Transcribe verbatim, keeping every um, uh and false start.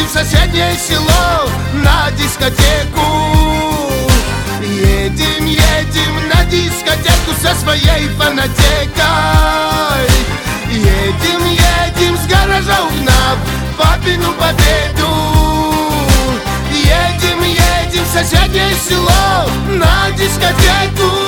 едем в соседнее село на дискотеку. Едем, едем на дискотеку со своей фонотекой. Едем, едем с гаража угнав папину победу. Едем, едем в соседнее село на дискотеку.